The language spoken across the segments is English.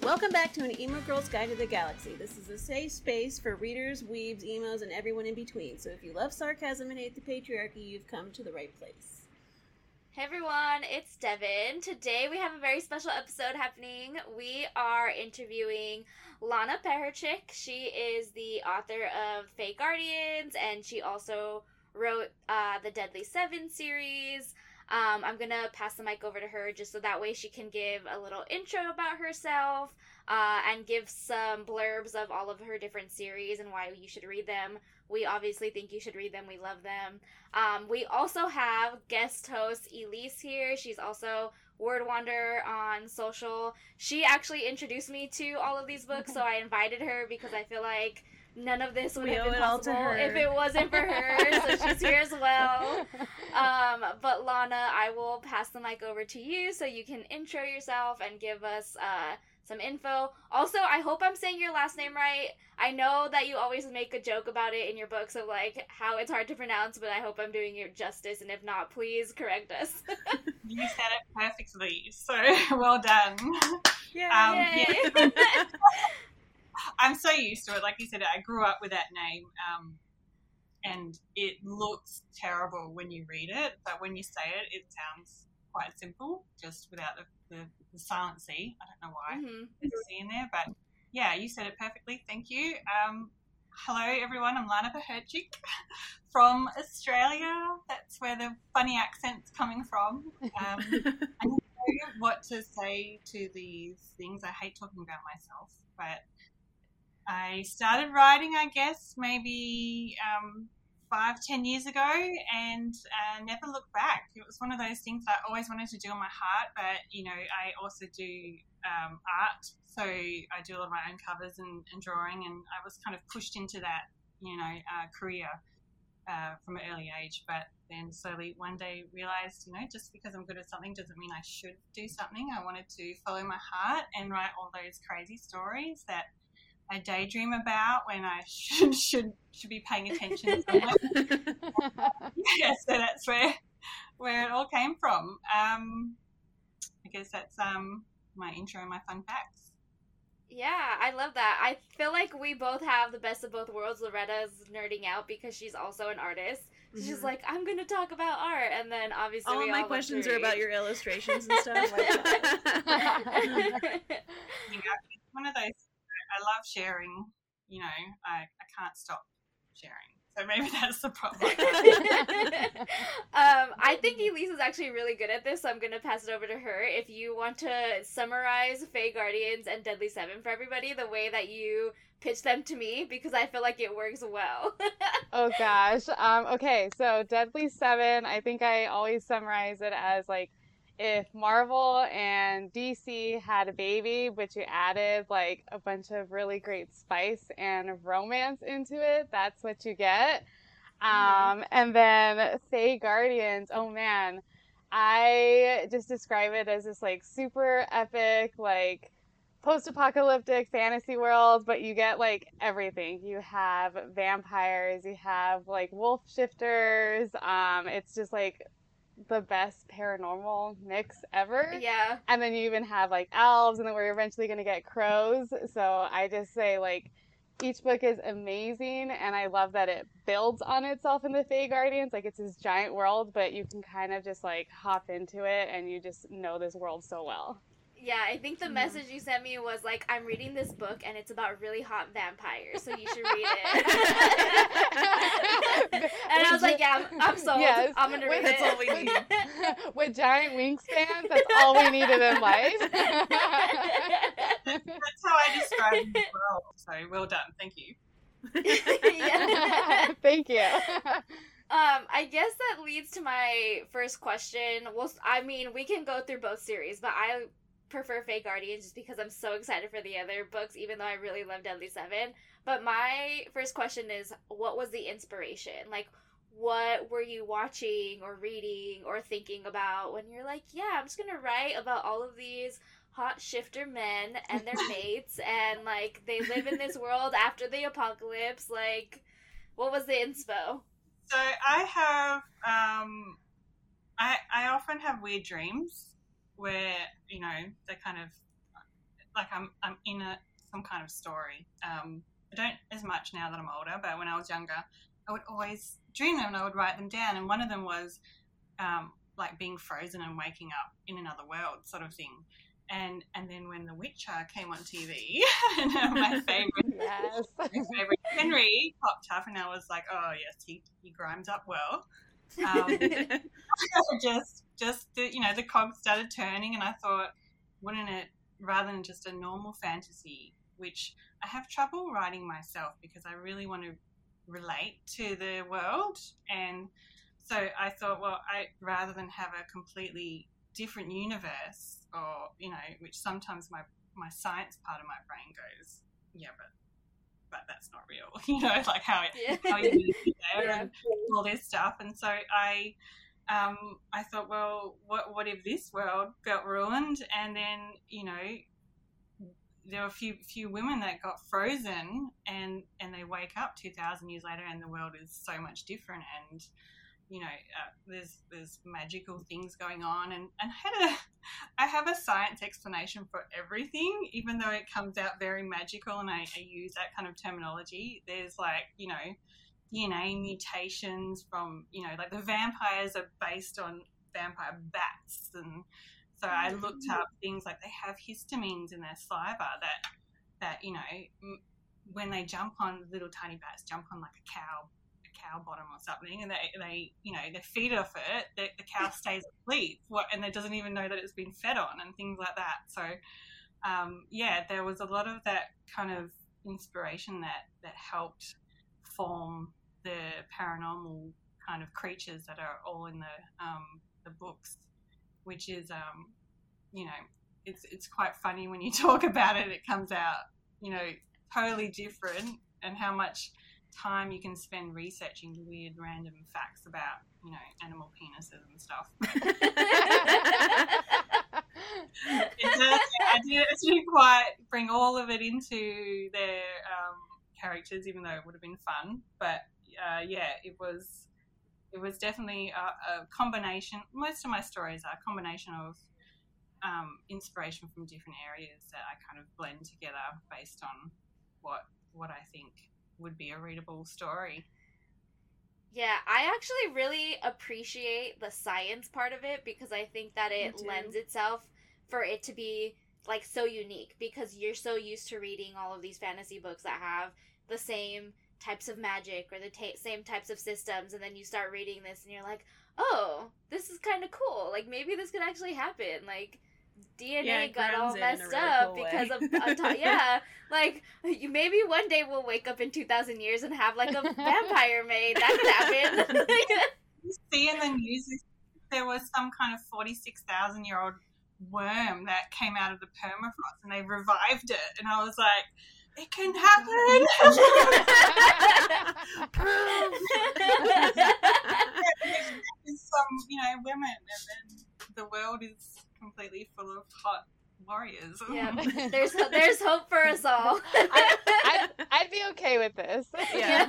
Welcome back to an Emo Girl's Guide to the Galaxy. This is a safe space for readers, weebs, emos, and everyone in between. So if you love sarcasm and hate the patriarchy, you've come to the right place. Hey everyone, it's Devin. Today we have a very special episode happening. We are interviewing Lana Peherchik. She is the author of Fae Guardians, and she also wrote the Deadly Seven series. I'm gonna pass the mic over to her just so that way she can give a little intro about herself and give some blurbs of all of her different series and why you should read them. We obviously think you should read them. We love them. We also have guest host Elise here. She's also Wordwander on social. She actually introduced me to all of these books, so I invited her because I feel like none of this would have been possible if it wasn't for her, so she's here as well. But Lana, I will pass the mic over to you so you can intro yourself and give us some info. Also, I hope I'm saying your last name right. I know that you always make a joke about it in your books of like how it's hard to pronounce, but I hope I'm doing it justice, and if not, please correct us. You said it perfectly, so well done. Yay. I'm so used to it. Like you said, I grew up with that name, and it looks terrible when you read it, but when you say it, it sounds quite simple, just without the silent C. I don't know why there's a C in there, but yeah, you said it perfectly. Thank you. Hello, everyone. I'm Lana Peherchik from Australia. That's where the funny accent's coming from. I don't know what to say to these things. I hate talking about myself, but I started writing, I guess, maybe 5-10 years ago, and never looked back. It was one of those things that I always wanted to do on my heart, but, you know, I also do art, so I do a lot of my own covers and drawing, and I was kind of pushed into that, you know, career from an early age, but then slowly one day realised, you know, just because I'm good at something doesn't mean I should do something. I wanted to follow my heart and write all those crazy stories that I daydream about when I should be paying attention. Yeah, so that's where it all came from. I guess that's my intro and my fun facts. Yeah, I love that. I feel like we both have the best of both worlds. Loretta's nerding out because she's also an artist. So she's like, I'm going to talk about art. And then obviously all of my questions are about your illustrations and stuff. One of those, I love sharing. You know, I can't stop sharing. So maybe that's the problem. I think Elise is actually really good at this, so I'm going to pass it over to her. If you want to summarize Fae Guardians and Deadly Seven for everybody, the way that you pitch them to me, because I feel like it works well. Oh gosh. Okay, so Deadly Seven, I think I always summarize it as like, if Marvel and DC had a baby, but you added like a bunch of really great spice and romance into it, that's what you get. And then Fae Guardians, oh man, I just describe it as this like super epic, like post-apocalyptic fantasy world, but you get like everything. You have vampires, you have like wolf shifters, it's just like the best paranormal mix ever. Yeah. And then you even have like elves, and then we're eventually going to get crows. So I just say like each book is amazing, and I love that it builds on itself in the Fae Guardians. Like it's this giant world, but you can kind of just like hop into it and you just know this world so well. Yeah, I think the message you sent me was like, I'm reading this book and it's about really hot vampires, so you should read it. And I was like, yeah, I'm sold. Yes. I'm going to read it. That's all we need. With giant wingspans, that's all we needed in life. That's how I describe the world. So well done. Thank you. Yeah. Thank you. I guess that leads to my first question. Well, I mean, we can go through both series, but I prefer Fae Guardians just because I'm so excited for the other books, even though I really love Deadly Seven. But my first question is, what was the inspiration? Like, what were you watching or reading or thinking about when you're like, yeah, I'm just gonna write about all of these hot shifter men and their mates, and like they live in this world after the apocalypse? Like, what was the inspo? So I have I often have weird dreams where, you know, they kind of like I'm in some kind of story. I don't as much now that I'm older, but when I was younger, I would always dream them and I would write them down. And one of them was like being frozen and waking up in another world, sort of thing. And then when The Witcher came on TV, and my favorite Henry popped up, and I was like, oh yes, he grinds up well. Just the cogs started turning, and I thought, wouldn't it, rather than just a normal fantasy, which I have trouble writing myself because I really want to relate to the world, and so I thought, well, rather than have a completely different universe, or which sometimes my science part of my brain goes, yeah, but that's not real, like how you get there and all this stuff. And so I thought, well, what if this world got ruined, and then there were a few women that got frozen, and they wake up 2,000 years later, and the world is so much different, and there's magical things going on, and I have a science explanation for everything, even though it comes out very magical, and I use that kind of terminology. There's DNA mutations from like the vampires are based on vampire bats, and so I looked up things like they have histamines in their saliva that when they jump on, little tiny bats jump on like a cow bottom or something, and they feed off it, the cow stays asleep, and it doesn't even know that it's been fed on, and things like that. So there was a lot of that kind of inspiration that helped form the paranormal kind of creatures that are all in the books, which is it's quite funny when you talk about it. It comes out totally different, and how much time you can spend researching weird random facts about animal penises and stuff. It didn't quite bring all of it into their characters, even though it would have been fun. But it was definitely a combination. Most of my stories are a combination of inspiration from different areas that I kind of blend together based on what I think would be a readable story. Yeah, I actually really appreciate the science part of it, because I think that it lends itself for it to be like so unique, because you're so used to reading all of these fantasy books that have the same types of magic or the same types of systems, and then you start reading this and you're like, oh, this is kind of cool, like maybe this could actually happen, like DNA got all messed up because of like maybe one day we'll wake up in 2,000 years and have like a vampire maid. That could happen. You see in the news there was some kind of 46,000-year-old worm that came out of the permafrost, and they revived it, and I was like, it can happen. Some women, and then the world is completely full of hot warriors. Yeah, there's hope for us all. I'd be okay with this. Yeah.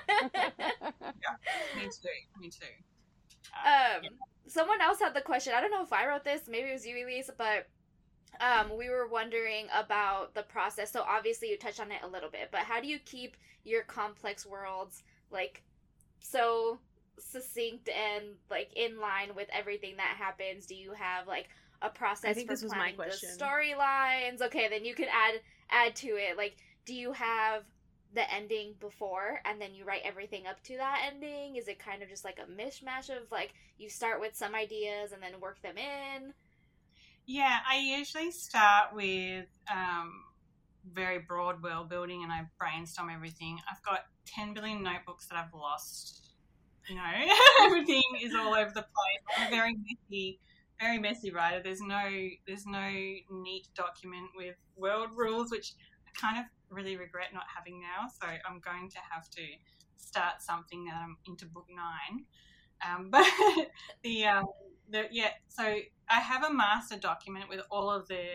Me too. Someone else had the question. I don't know if I wrote this. Maybe it was you, Elise, but we were wondering about the process. So obviously you touched on it a little bit, but how do you keep your complex worlds like so succinct and like in line with everything that happens? Do you have like a process for planning the storylines? Okay, then you can add to it. Like, do you have the ending before and then you write everything up to that ending? Is it kind of just like a mishmash of like you start with some ideas and then work them in? Yeah, I usually start with very broad world building, and I brainstorm everything. I've got 10 billion notebooks that I've lost. Everything is all over the place. I'm a very messy writer. There's no neat document with world rules, which I kind of really regret not having now. So I'm going to have to start something that I'm into book 9. But so I have a master document with all of the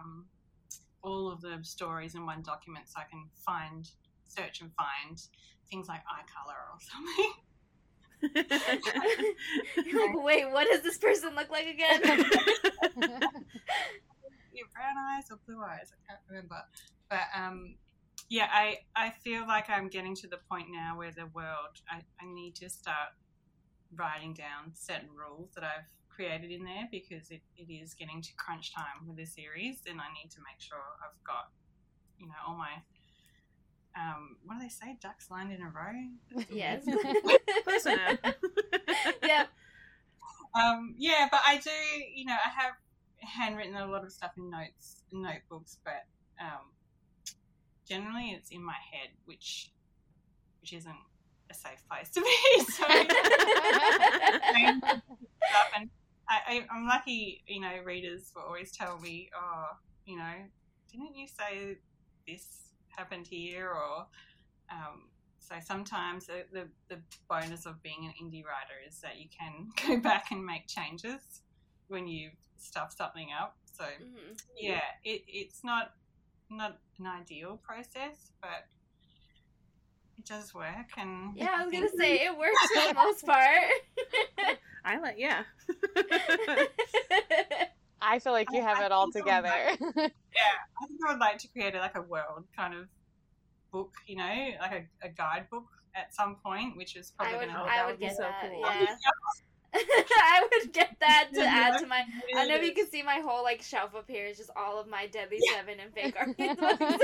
stories in one document, so I can search and find things like eye color or something. You're like, wait, what does this person look like again? brown eyes or blue eyes. I can't remember. But yeah, I feel like I'm getting to the point now where the world, I need to start writing down certain rules that I've created in there, because it is getting to crunch time with the series, and I need to make sure I've got, all my what do they say, ducks lined in a row? Yes. Close enough. Yep. Yeah, but I do, I have handwritten a lot of stuff in notebooks, but generally it's in my head, which isn't a safe place to be. So and I'm lucky, readers will always tell me, oh, didn't you say this happened here? Or so sometimes the bonus of being an indie writer is that you can go back and make changes when you stuff something up. So yeah, it's not an ideal process, but it does work. And yeah, I was gonna say it works for the most part. Yeah. I feel like you have it all together. Yeah, I think I would like to create a world kind of book, like a guidebook at some point, which is probably going to help. I would get so that. cool. Yeah. I would get that to add to my. I know you can see my whole shelf up here is just all of my Deadly Seven and Fake Guardians books.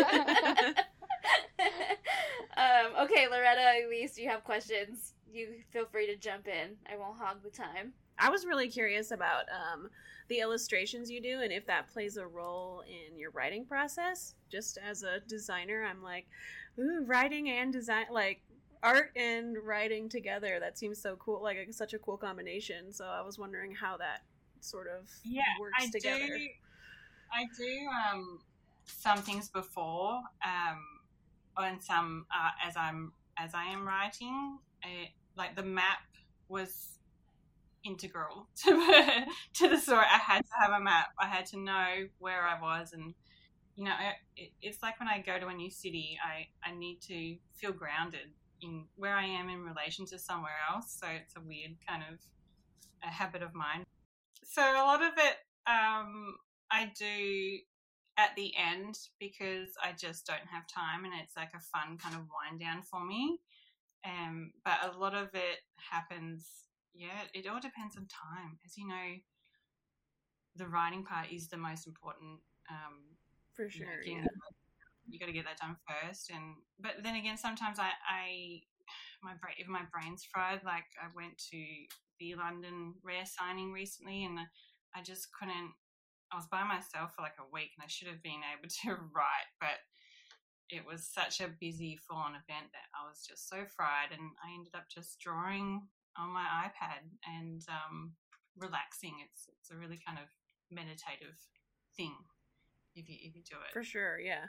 Okay, Loretta, Elise, do you have questions? You feel free to jump in. I won't hog the time. I was really curious about the illustrations you do, and if that plays a role in your writing process. Just as a designer, I'm like, ooh, writing and design, art and writing together. That seems so cool, such a cool combination. So I was wondering how that sort of works together. I do some things before, and some as I am writing. The map was integral to the story. I had to have a map. I had to know where I was, and it's like when I go to a new city, I need to feel grounded in where I am in relation to somewhere else. So it's a weird kind of a habit of mine. So a lot of it I do at the end, because I just don't have time, and it's like a fun kind of wind down for me. But a lot of it happens, it all depends on time. As you know, the writing part is the most important. For sure, you got to get that done first. But then again, sometimes if my brain's fried. Like, I went to the London Rare signing recently, and I just couldn't. I was by myself for a week, and I should have been able to write, but it was such a busy, full-on event that I was just so fried, and I ended up just drawing on my iPad and relaxing. It's a really kind of meditative thing if you do it. For sure, yeah.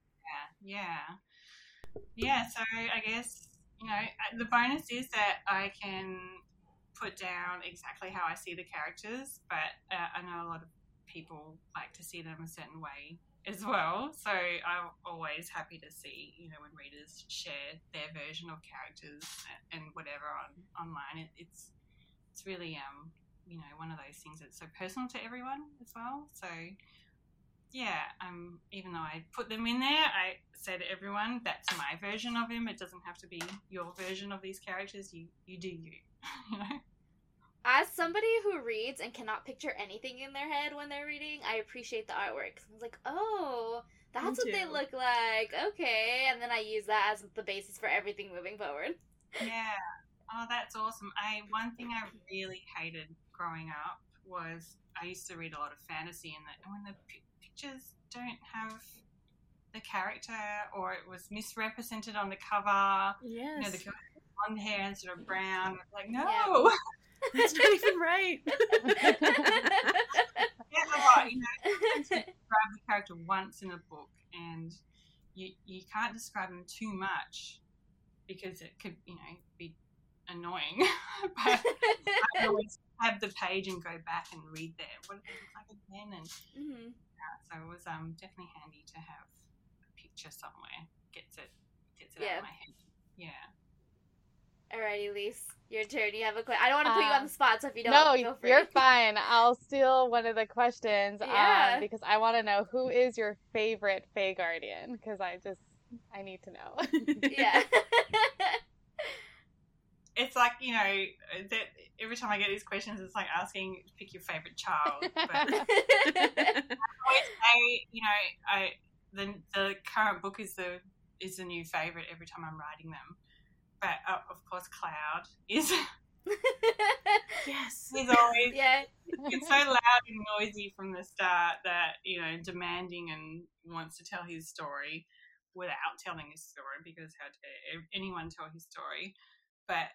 So I guess the bonus is that I can put down exactly how I see the characters, but I know a lot of people like to see them a certain way as well. So I'm always happy to see, when readers share their version of characters and whatever online. It's really one of those things that's so personal to everyone as well. So yeah, even though I put them in there, I say to everyone, that's my version of him. It doesn't have to be your version of these characters. You do you. As somebody who reads and cannot picture anything in their head when they're reading, I appreciate the artwork. I was like, oh, that's what they look like. Okay. And then I use that as the basis for everything moving forward. Yeah. Oh, that's awesome. One thing I really hated growing up was I used to read a lot of fantasy, and when the pictures don't have the character, or it was misrepresented on the cover. Yes. The blonde hair instead of brown. Like, no. Yeah. That's not even right. Describe the character once in a book, and you can't describe them too much because it could, be annoying. But I always have the page and go back and read there. What did it look like again? And so it was definitely handy to have a picture somewhere. Gets it out of my head. Yeah. Alrighty, Lise. Your turn. You have a question. I don't want to put you on the spot, so if you don't, no, go for you're it. fine. I'll steal one of the questions. Yeah. Because I want to know who is your favorite Fae Guardian, because I need to know. Yeah. It's like, you know, that every time I get these questions, it's like asking, pick your favorite child. But I always say, you know, the current book is the new favorite every time I'm writing them. But of course, Cloud is. Yes. He's always Yeah. it's so loud and noisy from the start that, you know, demanding and wants to tell his story without telling his story, because how dare anyone tell his story. But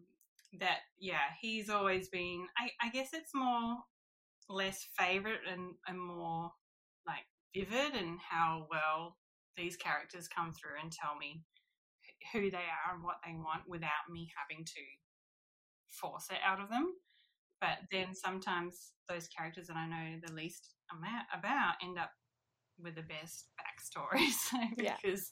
he's always been, I guess it's less favourite and more like vivid, and how well these characters come through and tell me who they are and what they want without me having to force it out of them. But then sometimes those characters that I know the least about end up with the best backstories because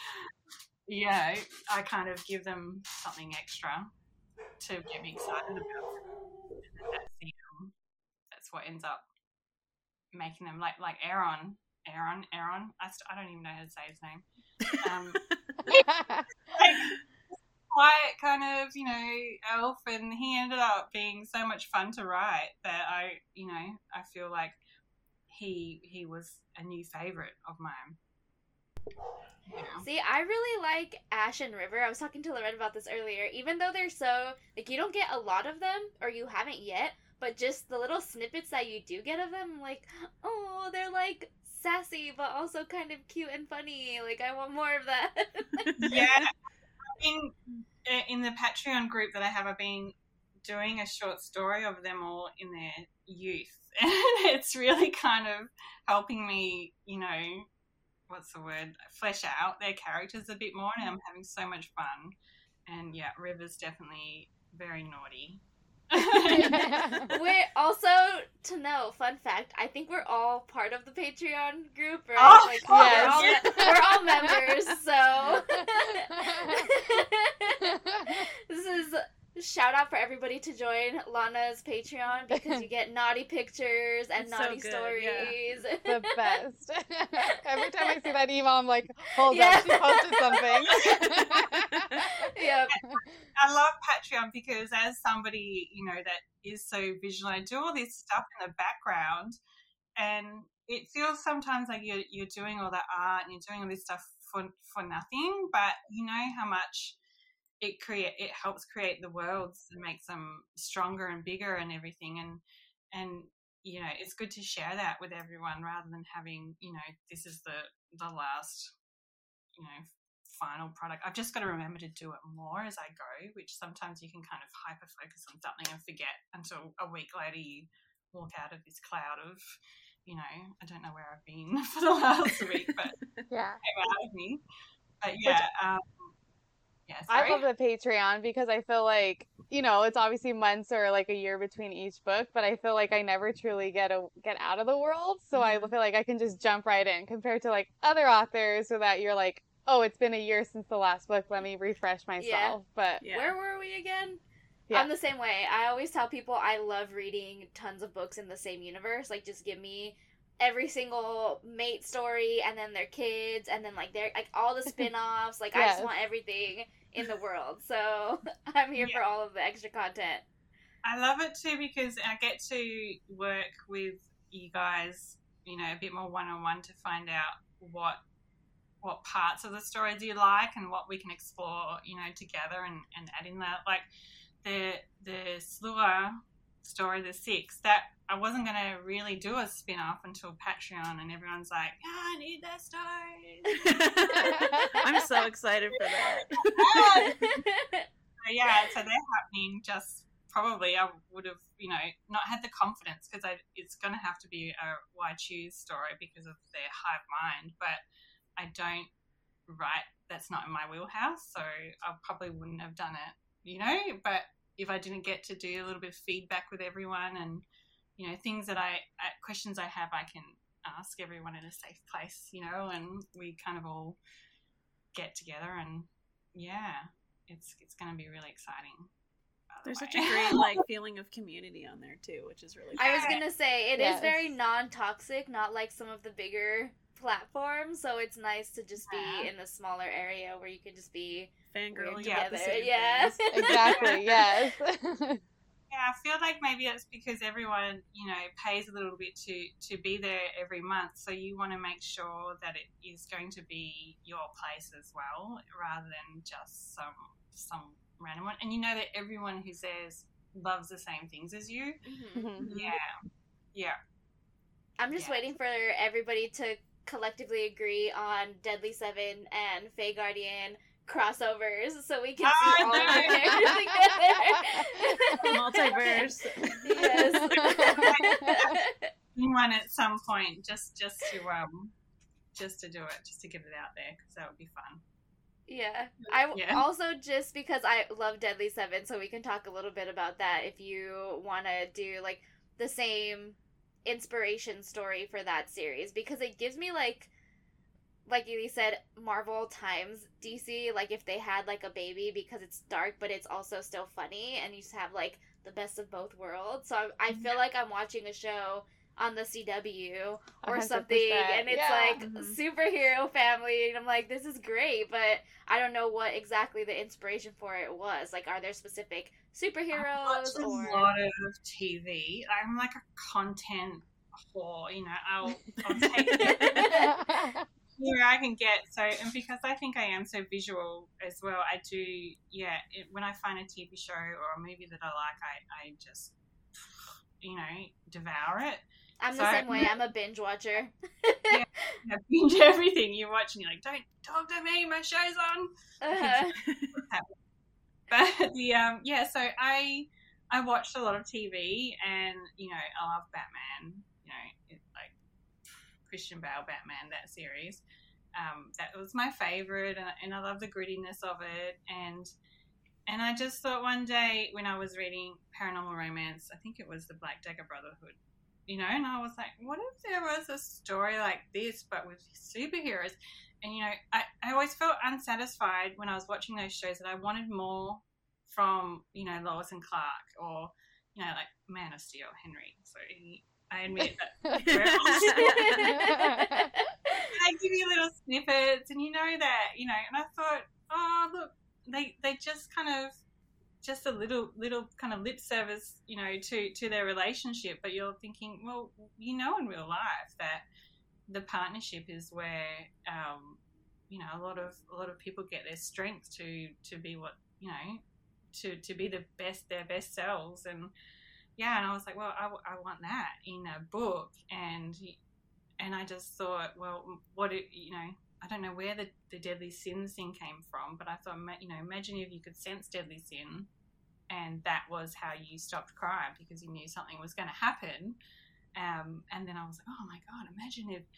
I kind of give them something extra to get me excited about it. That's what ends up making them like Aaron. I don't even know how to say his name. Like, quiet kind of, you know, elf, and he ended up being so much fun to write that I feel like he was a new favorite of mine. Yeah. See, I really like Ash and River. I was talking to Loretta about this earlier. Even though they're so, like, you don't get a lot of them, or you haven't yet, but just the little snippets that you do get of them, like, oh, they're, like, sassy, but also kind of cute and funny. Like, I want more of that. Yeah. In the Patreon group that I have, I've been doing a short story of them all in their youth. And it's really kind of helping me, you know, flesh out their characters a bit more, and I'm having so much fun. And yeah, River's definitely very naughty. We're also, to know, fun fact, I think we're all part of the Patreon group, right? Oh, like, yes. we're all members, so this is a shout out for everybody to join Lana's Patreon, because you get naughty pictures and It's naughty so good, stories. The best. Every time I see that email, I'm like, hold Yeah. up, she posted something. Yep. I love Patreon because as somebody, you know, that is so visual, I do all this stuff in the background, and it feels sometimes like you're doing all that art and you're doing all this stuff for nothing, but you know how much it helps create the worlds and makes them stronger and bigger and everything, and you know, it's good to share that with everyone rather than having, you know, this is the last, you know, final product. I've just got to remember to do it more as I go, which sometimes you can kind of hyper focus on something and forget until a week later you walk out of this cloud of, you know, I don't know where I've been for the last week, but Yeah. came out of me. But yeah, I love the Patreon because I feel like, you know, it's obviously months or like a year between each book, but I feel like I never truly get out of the world. So I feel like I can just jump right in compared to like other authors, so that you're like, oh, it's been a year since the last book. Let me refresh myself. Yeah. But Where were we again? Yeah. I'm the same way. I always tell people I love reading tons of books in the same universe. Like, just give me every single mate story, and then their kids, and then like their like all the spin-offs. Like, I just want everything in the world. So I'm here for all of the extra content. I love it too because I get to work with you guys, you know, a bit more one-on-one to find out what parts of the stories you like and what we can explore, you know, together and add in that. Like the Slua story, the 6, that I wasn't going to really do a spin-off until Patreon, and everyone's like, I need that story. I'm so excited for that. So they're happening. Just probably I would have, you know, not had the confidence, because it's going to have to be a Why Choose story because of their hive mind, but I don't write, that's not in my wheelhouse, so I probably wouldn't have done it, you know. But if I didn't get to do a little bit of feedback with everyone, and, you know, things that questions I have, I can ask everyone in a safe place, you know, and we kind of all get together, and yeah, it's going to be really exciting. There's way. such a great like feeling of community on there too, which is really I was fun. gonna say it Yes. is very non-toxic, not like some of the bigger platforms. So it's nice to just be in a smaller area where you can just be Fangirl weird about the together. same Yeah. things. Exactly. Yes. Yeah, I feel like maybe it's because everyone, you know, pays a little bit to be there every month. So you want to make sure that it is going to be your place as well, rather than just some random one. And you know that everyone who's there loves the same things as you. Mhm. Yeah. I'm just Yeah. waiting for everybody to collectively agree on Deadly Seven and Fae Guardian crossovers so we can see all of the characters together. Multiverse. Yes. One at some point, just to do it, just to get it out there, because that would be fun. Yeah. Yeah. Also, just because I love Deadly Seven, so we can talk a little bit about that if you want to do like the same inspiration story for that series, because it gives me like you said, Marvel times DC, like if they had like a baby, because it's dark but it's also still funny, and you just have like the best of both worlds. So I feel like I'm watching a show on the CW or 100%, something, and it's yeah. like superhero family, and I'm like, this is great, but I don't know what exactly the inspiration for it was. Like, are there specific I superheroes watch a or lot of TV. I'm like a content whore, you know. I'll take it where I can get. So, and because I think I am so visual as well, I do. Yeah, when I find a TV show or a movie that I like, I just, you know, devour it. I'm the same way. I'm a binge watcher. I binge everything you watch, and you're like, don't talk to me, my show's on. But so I watched a lot of TV, and you know, I love Batman. You know, like Christian Bale Batman, that series. That was my favorite, and I love the grittiness of it. And I just thought one day when I was reading Paranormal Romance, I think it was the Black Dagger Brotherhood, you know, and I was like, what if there was a story like this but with superheroes? And, you know, I always felt unsatisfied when I was watching those shows, that I wanted more from, you know, Lois and Clark, or, you know, like Man of Steel, Henry. So I admit that. I give you little snippets, and you know that, you know, and I thought, oh, look, they just kind of, just a little kind of lip service, you know, to their relationship, but you're thinking, well, you know, in real life that the partnership is where, you know, a lot of people get their strength to be what, you know, to be their best selves. And yeah, and I was like, well, I want that in a book. And I just thought, well, you know, I don't know where the deadly sin thing came from, but I thought, you know, imagine if you could sense deadly sin, and that was how you stopped crime, because you knew something was going to happen. And then I was like, oh my God, imagine if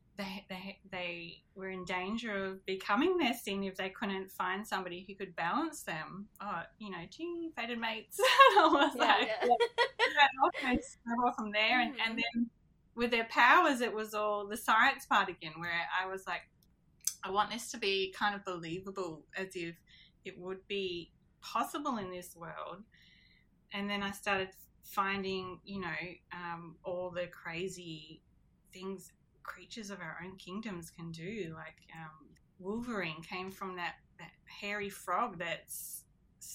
they were in danger of becoming their sin if they couldn't find somebody who could balance them. Oh, you know, gee, fated mates. I was like, okay, snowball from there. And then with their powers, it was all the science part again, where I was like, I want this to be kind of believable, as if it would be possible in this world. And then I started finding, you know, all the crazy things creatures of our own kingdoms can do. Like Wolverine came from that hairy frog that's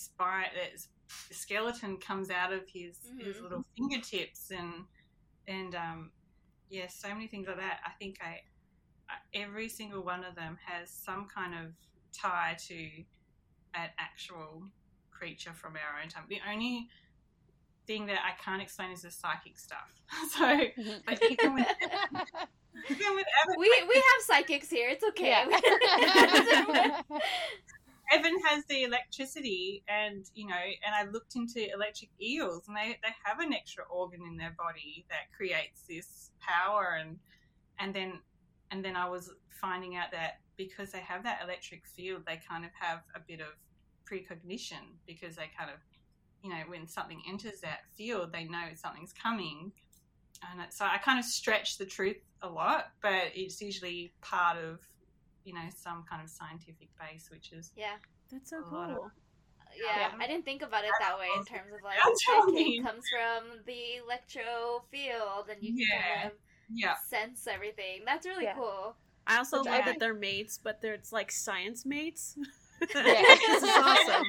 skeleton comes out of his little fingertips, and so many things like that. I think every single one of them has some kind of tie to an actual creature from our own time. The only thing that I can't explain is the psychic stuff. So, but even with Evan, we have psychics here. It's okay. Yeah. Evan has the electricity, and you know, and I looked into electric eels, and they have an extra organ in their body that creates this power, and then I was finding out that because they have that electric field, they kind of have a bit of precognition, because they kind of, you know, when something enters that field, they know something's coming. And so I kind of stretch the truth a lot, but it's usually part of, you know, some kind of scientific base, which is that's so a lot cool. Yeah, I didn't think about it that way in terms of like, That's what I okay, mean. it comes from the electro field, and you can kind Yeah. of sense everything. That's really Yeah. cool. I also Which love I- that they're mates, but they're it's like science mates. Yeah. This is awesome.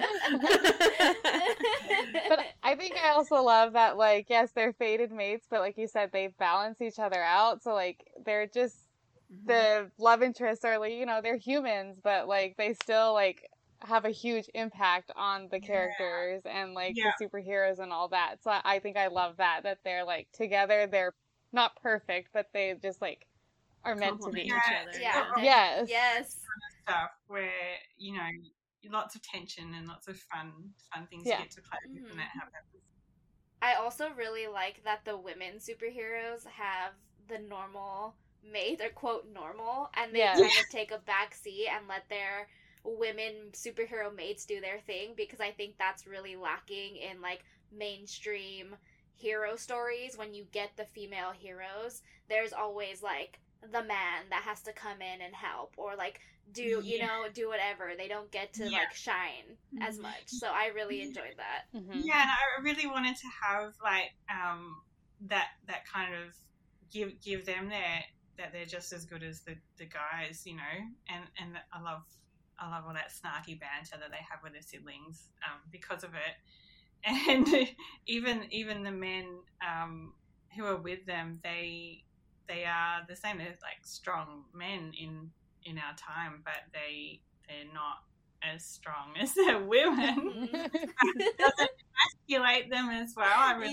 But I think I also love that, like, yes, they're fated mates, but like you said, they balance each other out. So, like, they're just, the love interests are, like, you know, they're humans, but, like, they still, like, have a huge impact on the characters and, like, the superheroes and all that. So I think I love that they're, like, together. They're not perfect, but they just, like, are meant to Complement be. each other. Yeah. Yes. Yes. Stuff where, you know, lots of tension and lots of fun things you get to play with, and that happens. I also really like that the women superheroes have the normal mate, or quote normal, and they kind of take a back seat and let their women superhero mates do their thing, because I think that's really lacking in like mainstream hero stories. When you get the female heroes, there's always like the man that has to come in and help, or like do do whatever. They don't get to like shine as much. So I really enjoyed that. Yeah, and I really wanted to have like that kind of give them that they're just as good as the guys, you know, and I love all that snarky banter that they have with their siblings because of it. And even the men who are with them, they are the same. They're like strong men in our time, but they're not as strong as the women. It doesn't emasculate them as well. I really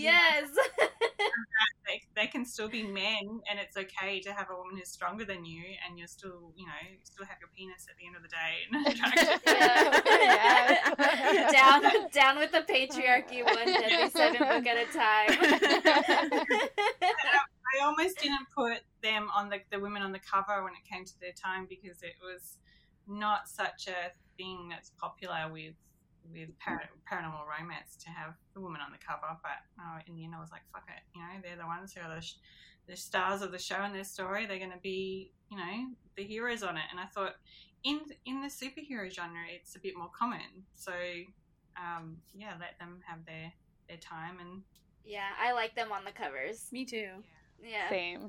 they can still be men, and it's okay to have a woman who's stronger than you, and you're still, you know, still have your penis at the end of the day. Down with the patriarchy, one Deadly Seven book at a time. I almost didn't put them on the women on the cover when it came to their time, because it was not such a thing that's popular with paranormal romance to have the woman on the cover. But in the end I was like, fuck it, you know, they're the ones who are the stars of the show and their story. They're going to be, you know, the heroes on it. And I thought in the superhero genre it's a bit more common, so let them have their time. And I like them on the covers. Me too. Yeah. Same.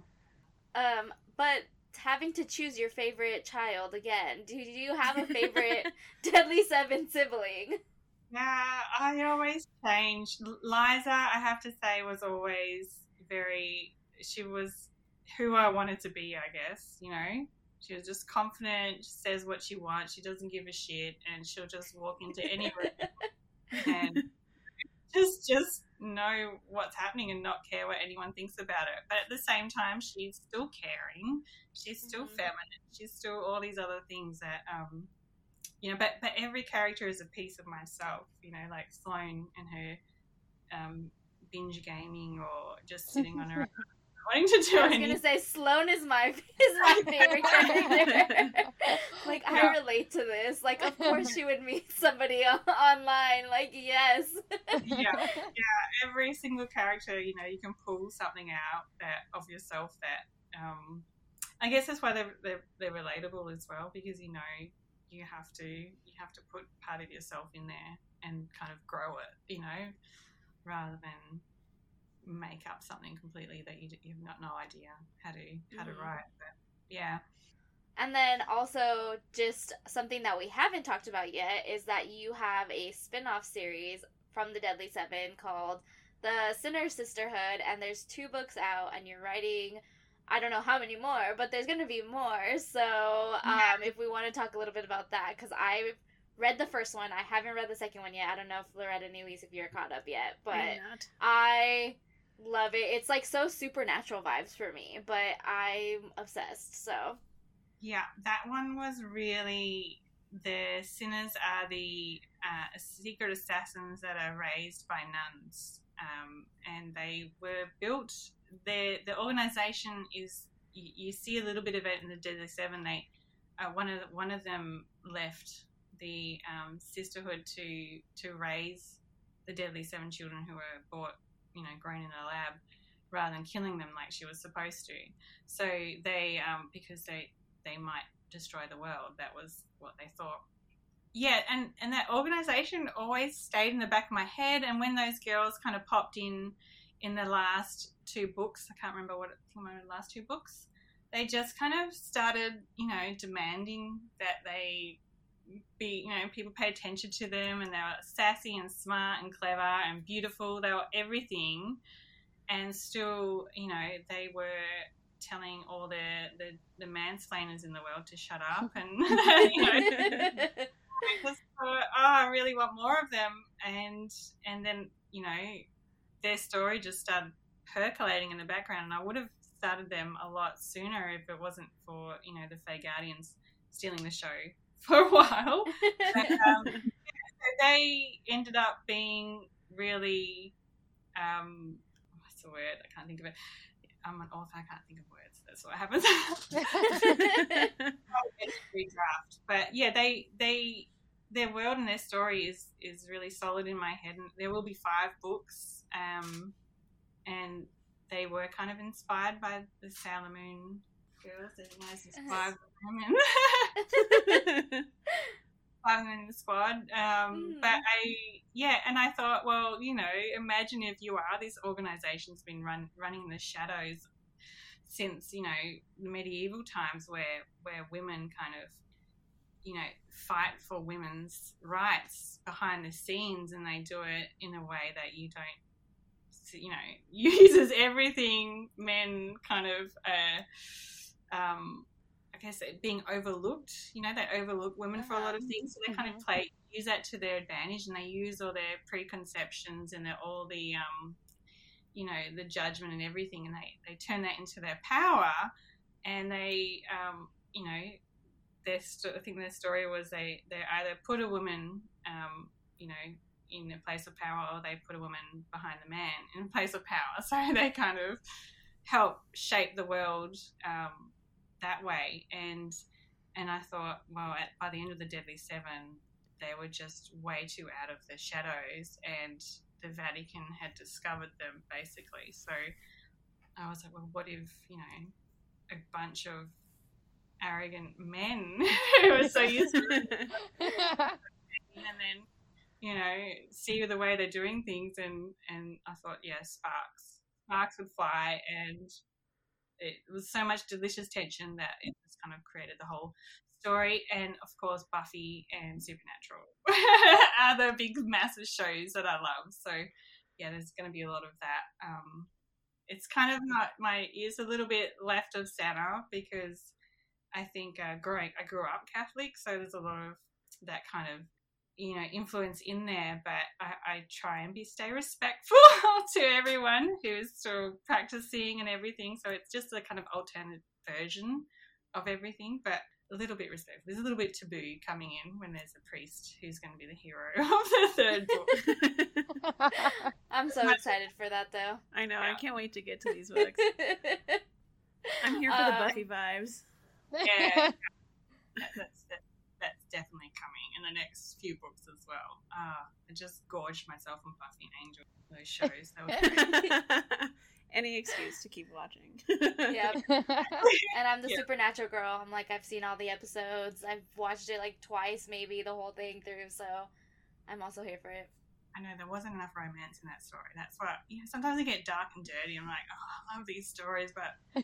But having to choose your favorite child again, do you have a favorite Deadly Seven sibling? Yeah, I always change. Liza, I have to say, was always she was who I wanted to be, I guess, you know. She was just confident, she says what she wants, she doesn't give a shit, and she'll just walk into any room and just know what's happening and not care what anyone thinks about it. But at the same time, she's still caring, she's still feminine, she's still all these other things that you know, but every character is a piece of myself, you know, like Sloane and her binge gaming, or just sitting on her own, wanting to do I was gonna say Sloane is my favorite character. Like, I relate to this. Like, of course she would meet somebody online. Like, yes. yeah, every single character, you know, you can pull something out of yourself that I guess that's why they're relatable as well, because, you know, you have to put part of yourself in there and kind of grow it, you know, rather than make up something completely that you've got no idea how to write. But yeah. And then also, just something that we haven't talked about yet is that you have a spin-off series from the Deadly Seven called The Sinner Sisterhood, and there's 2 books out, and you're writing, I don't know how many more, but there's going to be more. So if we want to talk a little bit about that, because I read the first one, I haven't read the second one yet. I don't know if Loretta and Elise, if you're caught up yet, but I love it. It's like so supernatural vibes for me, but I'm obsessed. So yeah, that one was really, the sinners are the secret assassins that are raised by nuns, and they were built. The organization is, you see a little bit of it in the Deadly Seven. They one of them left the sisterhood to raise the Deadly Seven children who were grown in a lab, rather than killing them like she was supposed to. So they because they might destroy the world. That was what they thought. yeah, and that organization always stayed in the back of my head. And when those girls kind of popped in the last two books, I can't remember what the last two books, they just kind of started, demanding that they be, people pay attention to them, and they were sassy and smart and clever and beautiful. They were everything, and still, they were telling all the mansplainers in the world to shut up, and I just thought, I really want more of them, and then their story just started percolating in the background, and I would have started them a lot sooner if it wasn't for the Fae Guardians stealing the show for a while. But, so they ended up being really what's the word? I can't think of it. I'm an author, I can't think of words. That's what happens. Redraft. But yeah, their world and their story is really solid in my head, and there will be 5 books, and they were kind of inspired by the Sailor Moon girls. There's 5 women. 5 women in the squad. But and I thought, well, imagine if you are this organization's been running in the shadows since, the medieval times where women kind of, fight for women's rights behind the scenes, and they do it in a way that you don't, uses everything men kind of, I guess being overlooked. They overlook women for a lot of things, so they kind of use that to their advantage, and they use all their preconceptions and all the the judgment and everything, and they turn that into their power, and they I think their story was they either put a woman in a place of power, or they put a woman behind the man in a place of power, so they kind of help shape the world that way. And I thought, well, by the end of the Deadly Seven, they were just way too out of the shadows, and the Vatican had discovered them, basically. So I was like, well, what if, a bunch of arrogant men who are so used to it, and then, see the way they're doing things, and I thought, yeah, sparks would fly, and it was so much delicious tension that it just kind of created the whole story. And of course, Buffy and Supernatural are the big massive shows that I love. So yeah, there's going to be a lot of that. It's kind of not, my ears a little bit left of center, because I think I grew up Catholic, so there's a lot of that kind of influence in there, but I try and stay respectful to everyone who's still practicing and everything. So it's just a kind of alternate version of everything, but a little bit respectful. There's a little bit taboo coming in when there's a priest who's going to be the hero of the third book. I'm so excited for that, though. I know. Yeah. I can't wait to get to these books. I'm here for the Buffy vibes. Yeah. That's definitely coming in the next few books as well. I just gorged myself on Buffy and Angel, those shows. Any excuse to keep watching. Yep. And I'm the Supernatural girl. I'm like, I've seen all the episodes. I've watched it like twice, maybe the whole thing through. So I'm also here for it. I know there wasn't enough romance in that story. That's why sometimes I get dark and dirty. I'm like, I love these stories, but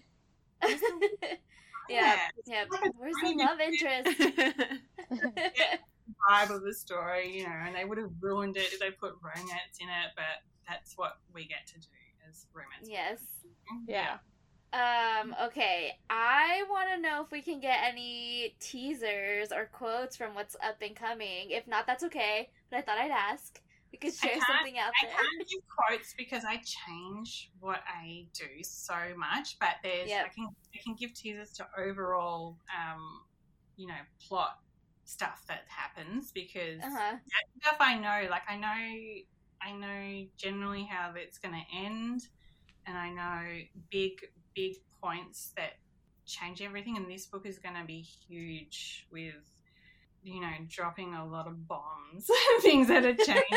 yeah. Where's the love interest? Vibe of the story, and they would have ruined it if they put romance in it, but that's what we get to do as romance. Yes. Yeah. Okay, I want to know if we can get any teasers or quotes from what's up and coming. If not, that's okay, but I thought I'd ask. We could share something out there. I can't give quotes because I change what I do so much, but I can give teasers to overall, plot stuff that happens, because that stuff I know. Like I know generally how it's going to end, and I know big points that change everything. And this book is going to be huge with, dropping a lot of bombs, things that are changed.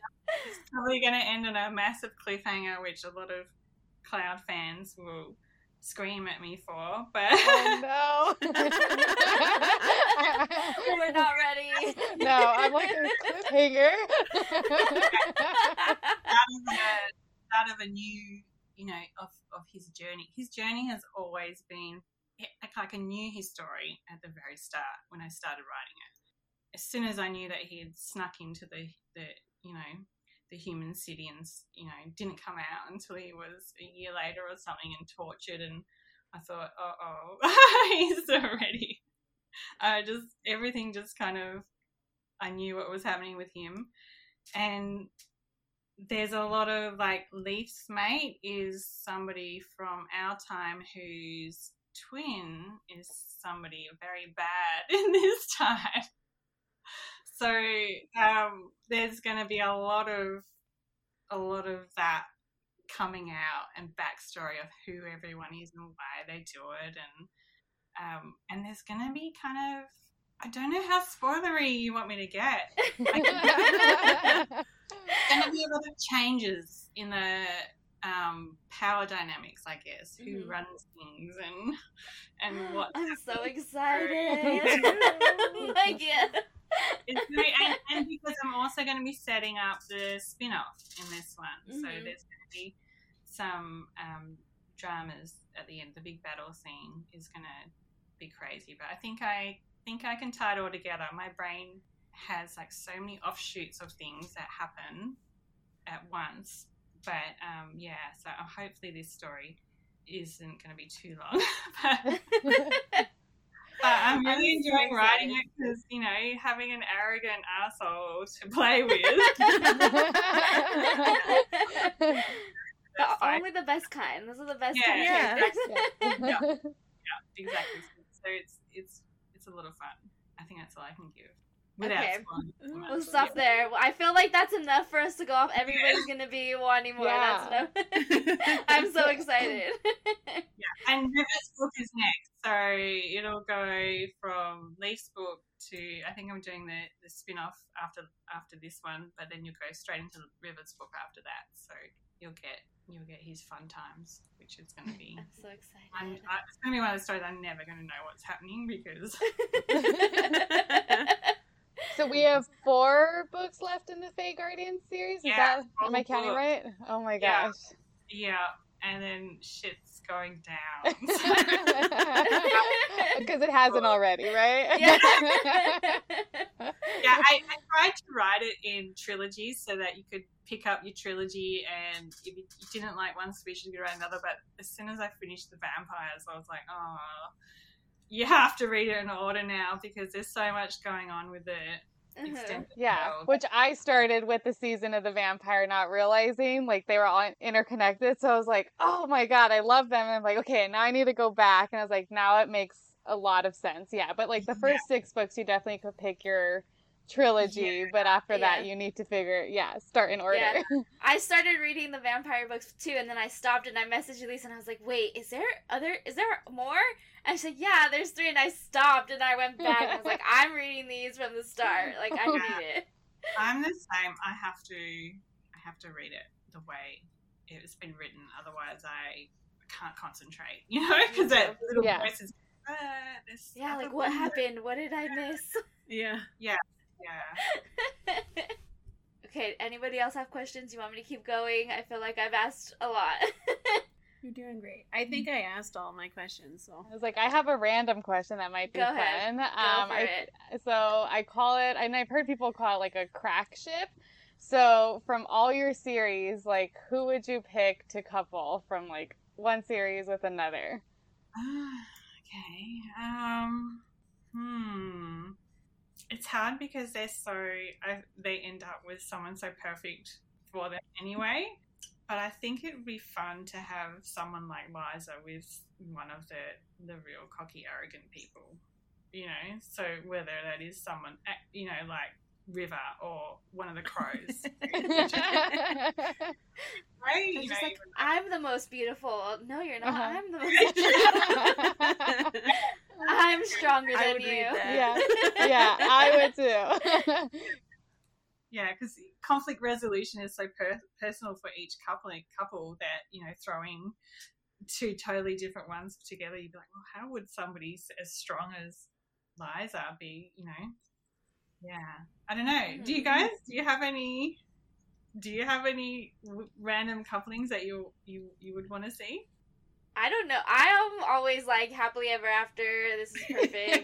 It's probably going to end on a massive cliffhanger, which a lot of Cloud fans will scream at me for, but Oh no. We're not ready. No, I'm like a cliffhanger. out of a new, of his journey. His journey has always been like I knew his story at the very start when I started writing it. As soon as I knew that he had snuck into the human city and didn't come out until he was a year later or something and tortured, and I thought, he's already. Everything just kind of, I knew what was happening with him, and there's a lot of like Leaf's mate is somebody from our time whose twin is somebody very bad in this time. So there's going to be a lot of that coming out and backstory of who everyone is and why they do it, and there's going to be kind of, I don't know how spoilery you want me to get. There's going to be a lot of changes in the power dynamics, I guess, who runs things and what. I'm so excited. Like, yeah. It's really, and because I'm also going to be setting up the spin-off in this one, so there's going to be some dramas at the end. The big battle scene is going to be crazy, but I think I can tie it all together. My brain has like so many offshoots of things that happen at once, but so hopefully this story isn't going to be too long. But I'm really enjoying writing it because, having an arrogant asshole to play with. Only the best kind. Those are the best kind. Yeah, exactly. So it's a lot of fun. I think that's all I can give. Okay, we'll stop there. I feel like that's enough for us to go off. Everybody's going to be wanting more. Yeah. That's enough. I'm so excited. And River's book is next. So it'll go from Leaf's book to, I think I'm doing the spin-off after this one, but then you'll go straight into River's book after that. So you'll get his fun times, which is going to be... I'm so excited. It's going to be one of those stories I'm never going to know what's happening because... So we have 4 books left in the Fae Guardians series? Am I counting right? Oh my gosh. Yeah, and then shit's going down. Because it hasn't already, right? Yeah. I tried to write it in trilogies so that you could pick up your trilogy, and if you didn't like one species, you could write another, but as soon as I finished the vampires, I was like, you have to read it in order now because there's so much going on with it. World. Which I started with the season of the vampire, not realizing like they were all interconnected. So I was like, oh my god, I love them. And I'm like, okay, now I need to go back. And I was like, now it makes a lot of sense. Yeah, but like the first 6 books, you definitely could pick your trilogy, but after that you need to start in order. I started reading the vampire books too, and then I stopped and I messaged Elise and I was like, wait, is there more? And she said, yeah, there's 3, and I stopped and I went back and I was like, I'm reading these from the start. Like, I need it. I'm the same. I have to read it the way it's been written, otherwise I can't concentrate, because that little voice is like, what happened? What did I miss? Yeah. Okay, anybody else have questions? You want me to keep going? I feel like I've asked a lot. You're doing great. I think I asked all my questions. So I was like, I have a random question that might be fun. Go for it. So I call it, and I've heard people call it like a crack ship. So from all your series, like, who would you pick to couple from like one series with another? Okay. It's hard because they end up with someone so perfect for them anyway. But I think it would be fun to have someone like Liza with one of the real cocky, arrogant people, So whether that is someone, like River or one of the crows. Right? Like, I'm the most beautiful. No, you're not. I'm the most beautiful. I'm stronger than you. Yeah, I would too. Yeah, because conflict resolution is so personal for each couple that, throwing two totally different ones together, you'd be like, well, how would somebody as strong as Liza be, you know? Yeah. I don't know. Do you guys, do you have any random couplings that you would want to see? I don't know. I am always like happily ever after. This is perfect.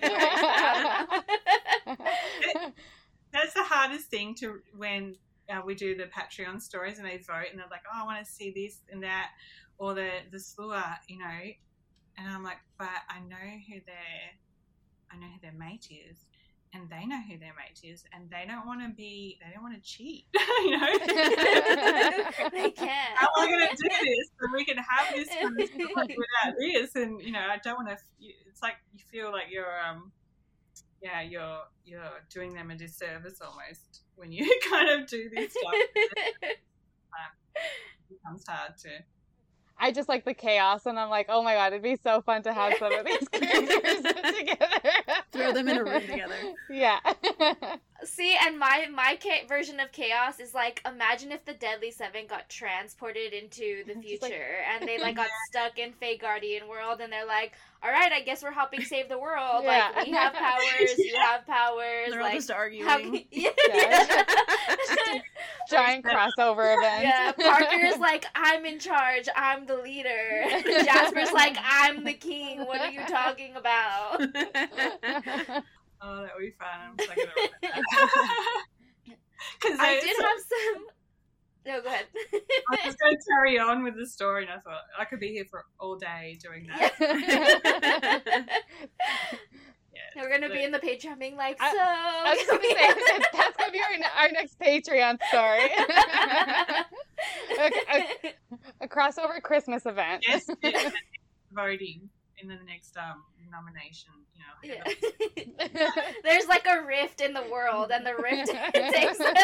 That's the hardest thing to when we do the Patreon stories and they vote and they're like, oh, I want to see this and that, or the slua, you know, and I'm like, but I know who their mate is, and they know who their mate is, and they don't want to cheat, you know. They can't. How am I going to do this so we can have this kind of story without this? And you know, I don't want to. It's like you feel like you're doing them a disservice almost when you kind of do this stuff. It becomes hard to. I just like the chaos, and I'm like, oh my god, it'd be so fun to have some of these characters together. Throw them in a room together. Yeah. See, and my version of chaos is like, imagine if the Deadly Seven got transported into the future and they like got stuck in Fae Guardian world, and they're like, all right, I guess we're helping save the world. Yeah. Like, we have powers, you have powers. They're like, all just arguing. Giant crossover event. Yeah, Parker's like, I'm in charge, I'm the leader. Jasper's like, I'm the king, what are you talking about? Oh, that would be fun. I'm so gonna write that. I did have some. No, go ahead. I was going to carry on with the story, and I thought I could be here for all day doing that. Yeah, we're gonna be in the Patreon being like, so. I was going to say, that's going to be our next Patreon story. A crossover Christmas event. Yes, voting in the next nomination. You know. Yeah. There's like a rift in the world, and the rift takes them.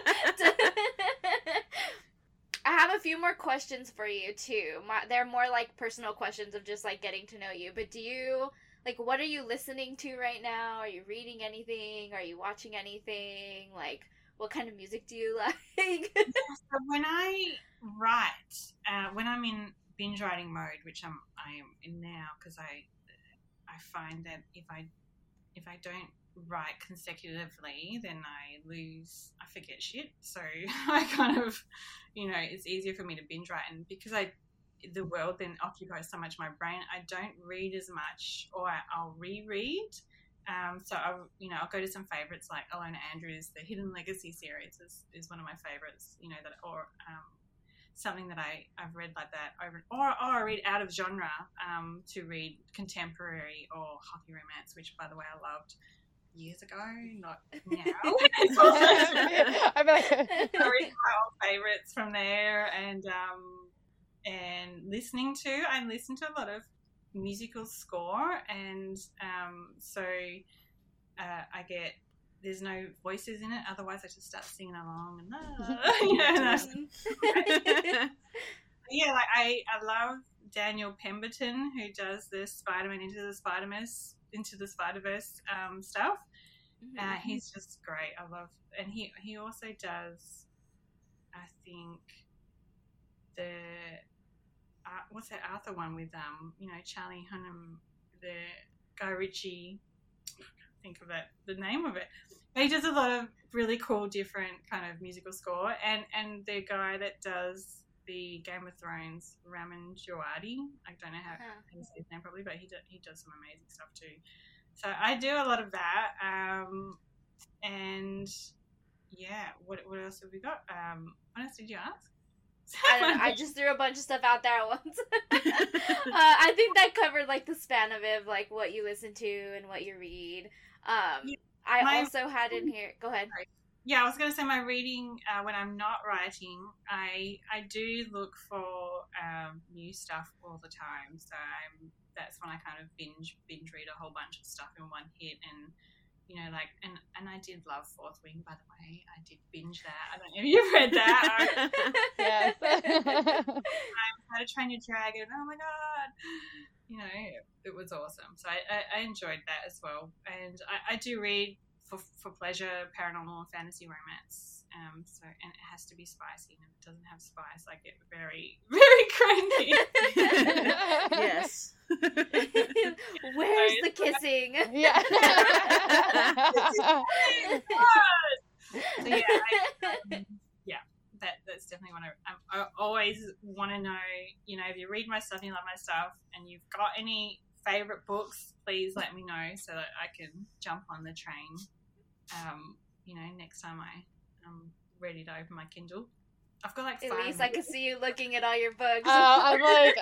I have a few more questions for you too. They're more like personal questions of just like getting to know you. But do you like, what are you listening to right now? Are you reading anything? Are you watching anything? Like, what kind of music do you like? So when I write, when I'm in binge writing mode, which I am in now, because I find that if I don't write consecutively, then I forget shit. So I kind of, you know, it's easier for me to binge write, and because the world then occupies so much my brain, I don't read as much, or I'll reread. So I'll go to some favorites like Alona Andrews. The Hidden Legacy series is one of my favorites. You know, that, or something that I've read like that over, or I read out of genre to read contemporary or hockey romance, which by the way I loved years ago, not now. I'd be like, I read my old favorites from there, and listening to. I listen to a lot of musical score, and so I get. There's no voices in it, otherwise I just start singing along and yeah, like I love Daniel Pemberton, who does the Spider-Man Into the Spider-Verse stuff. He's just great. I love, and he also does, I think, the what's that Arthur one with Charlie Hunnam, the Guy Ritchie. Think of it, the name of it. But he does a lot of really cool, different kind of musical score, and the guy that does the Game of Thrones, Ramin Djawadi. I don't know how to say his name probably, but he does some amazing stuff too. So I do a lot of that, and yeah. What else have we got? What else did you ask? I don't know, I just threw a bunch of stuff out there at once. I think that covered like the span of it, like what you listen to and what you read. I also had in here. Go ahead. Yeah, I was going to say my reading when I'm not writing, I do look for new stuff all the time. So that's when I kind of binge read a whole bunch of stuff in one hit, and and I did love Fourth Wing, by the way. I did binge that. I don't know if you've read that. Yes. How to Train Your Dragon. Oh my god. It was awesome. So I enjoyed that as well. And I do read for pleasure, paranormal and fantasy romance. So, and it has to be spicy, and if it doesn't have spice, I get very, very cranky. Yes. Where's the kissing? Yeah. So that's definitely what I always want to know. You know, if you read my stuff and you love my stuff, and you've got any favorite books, please let me know so that I can jump on the train. You know, next time I'm ready to open my Kindle. I've got like 5 At least I can see you looking at all your books. I'm like,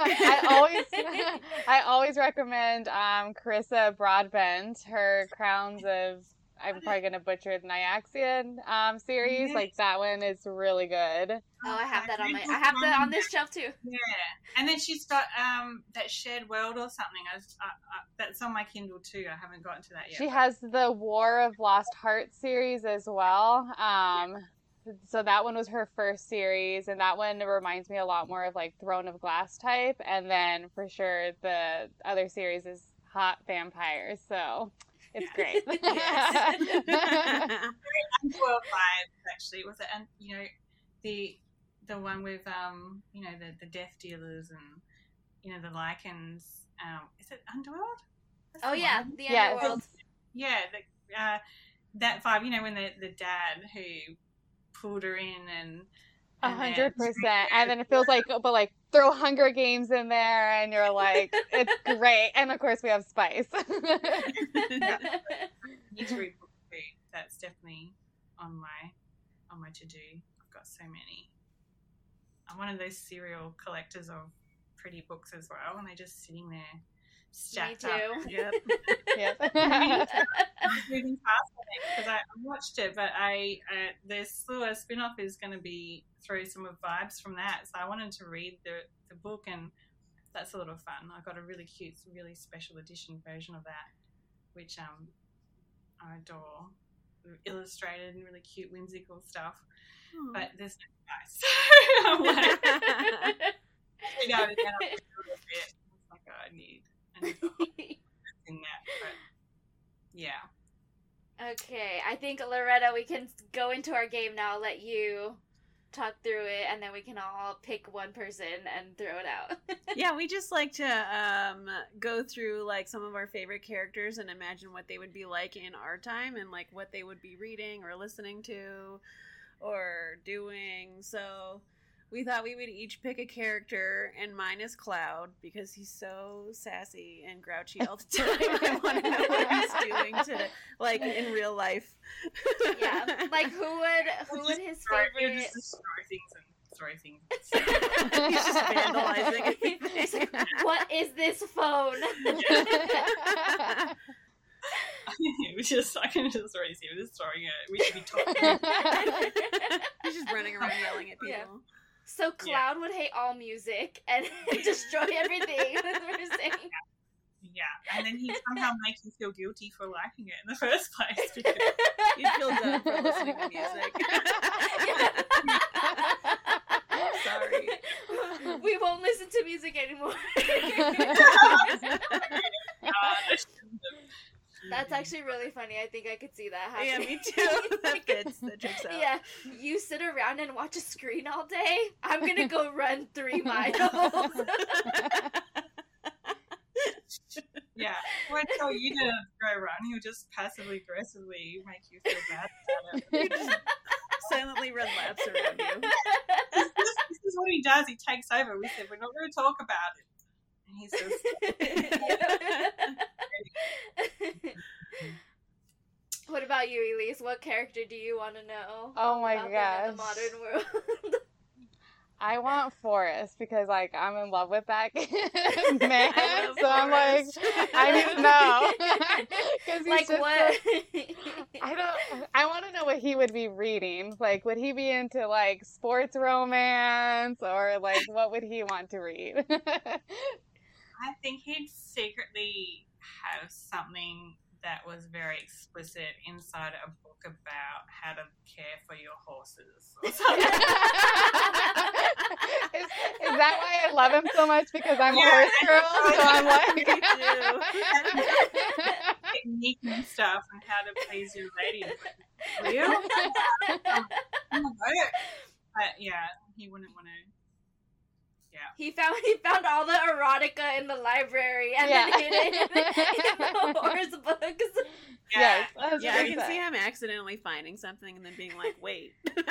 I always recommend Carissa Broadbent, her Crowns of, I'm probably going to butcher the Nyaxian series. Yes. Like, that one is really good. Oh, I have that on this shelf too. Yeah, and then she's got that Shared World or something. That's on my Kindle too. I haven't gotten to that yet. She has the War of Lost Hearts series as well. So that one was her first series, and that one reminds me a lot more of like Throne of Glass type. And then for sure the other series is Hot Vampires. So it's great. Yes. Very Underworld vibes, actually. Was it? And you know, the one with you know, the death dealers and you know, the Lycans. Is it Underworld? That's Oh the yeah, one. the Yes. Underworld. Yeah, that vibe. You know, when the dad who pulled her in and 100%. And then it feels like, but like throw Hunger Games in there, and you're like, it's great. And of course, we have spice. Need to read book 2. That's definitely on my to do. I've got so many. I'm one of those serial collectors of pretty books as well, and they're just sitting there stacked Me up. too. Yep. Yep. I was moving past it because I watched it, but the slew of spin-off is going to be through some of vibes from that. So I wanted to read the book, and that's a lot of fun. I got a really cute, really special edition version of that, which I adore. Illustrated and really cute, whimsical stuff. But there's no price. So I'm like, you know, and then I'm a little bit. It's like, I need to in that, but yeah. Okay, I think Loretta, we can go into our game now. I'll let you talk through it, and then we can all pick one person and throw it out. Yeah, we just like to go through like some of our favorite characters and imagine what they would be like in our time and like what they would be reading or listening to or doing. So we thought we would each pick a character, and mine is Cloud because he's so sassy and grouchy all the time. I want to know what he's doing to, like, in real life. Yeah, like who would his He'll favorite? just destroy things. He's just vandalizing everything. What is this phone? It was just, I can just already see him just throwing it. We should be talking. He's just running around yelling at people. Yeah. So Cloud would hate all music and destroy everything. That's what we're saying. Yeah, and then he somehow makes you feel guilty for liking it in the first place. Because You feel dumb for listening to music. Sorry. We won't listen to music anymore. That's actually really funny. I think I could see that happening. Yeah, me too. That fits. That checks out. Yeah, you sit around and watch a screen all day. I'm gonna go run 3 miles. yeah, won't tell you to go run. He'll just passively aggressively make you feel bad about it. You just silently run laps around you. This is what he does. He takes over. We said we're not going to talk about it, and he says. What about you, Elise? What character do you want to know? Oh my about them gosh. in the modern world. I want Forrest because, like, I'm in love with that man. I love So I'm like, Forrest. I need to know. 'Cause he's Like just what? I want to know what he would be reading. Like, would he be into, like, sports romance, or, like, what would he want to read? I think he'd secretly have something that was very explicit inside a book about how to care for your horses or something. Is that why I love him so much? Because I'm a Yeah. horse girl, so I'm like... It eating stuff and how to please your lady. Real? But yeah, he wouldn't want to. Yeah. He found all the erotica in the library and then hid it in the horse books. Yeah. Yes, Yeah, I can see him accidentally finding something and then being like, wait. Let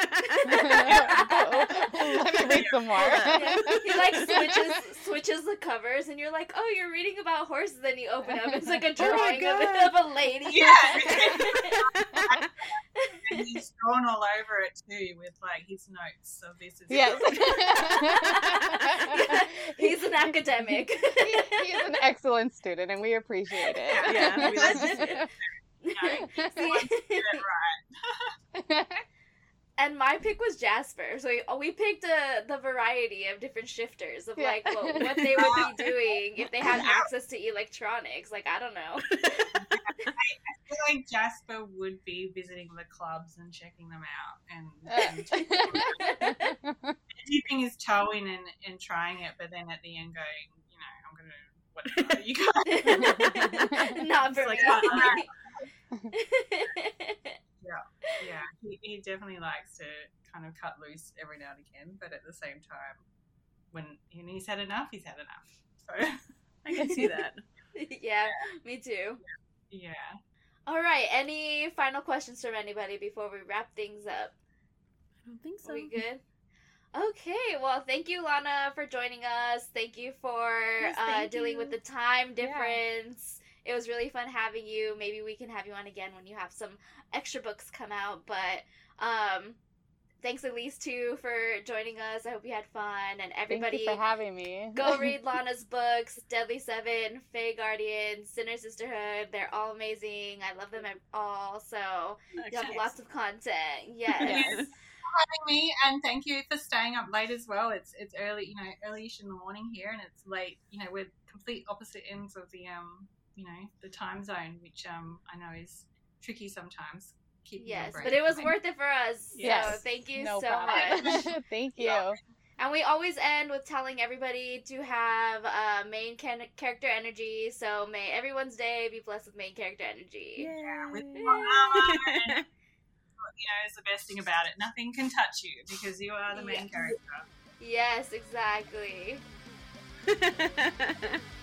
me read some more. Yeah. He like switches the covers and you're like, oh, you're reading about horses, then you open up, it's like a drawing of a lady. Yeah. And he's drawn all over it too with like his notes. So this is Yes. Yeah, he's an academic. He is an excellent student and we appreciate it. Yeah, we love to see it. Get it right. And my pick was Jasper. So we picked the variety of different shifters of like what they would be doing if they had access to electronics. Like, I don't know. I feel like Jasper would be visiting the clubs and checking them out and dipping his toe in and trying it, but then at the end going, I'm going to, whatever, you can't. Not for Like, me. Yeah. He definitely likes to kind of cut loose every now and again, but at the same time, when he's had enough, he's had enough. So I can see that. Yeah, me too. yeah. All right. Any final questions from anybody before we wrap things up? I don't think so. Are we good? Okay. Well, thank you, Lana, for joining us. Thank you for Thank dealing you. with the time difference. It was really fun having you. Maybe we can have you on again when you have some extra books come out. But thanks, Elise, too, for joining us. I hope you had fun. And everybody, Thank you for having me. go read Lana's books, Deadly Seven, Fae Guardian, Sinner Sisterhood. They're all amazing. I love them all. So you have lots of content. Yes. Yes. Having me, and thank you for staying up late as well. It's early, early-ish in the morning here, and it's late. We're complete opposite ends of the the time zone, which I know is tricky sometimes. Yes, but it was worth it for us. Yes. So thank you No so problem. much. Thank you. Yeah. And we always end with telling everybody to have main character energy. So may everyone's day be blessed with main character energy. Yeah, with armor. Is the best thing about it. Nothing can touch you because you are the main character. Yes, exactly.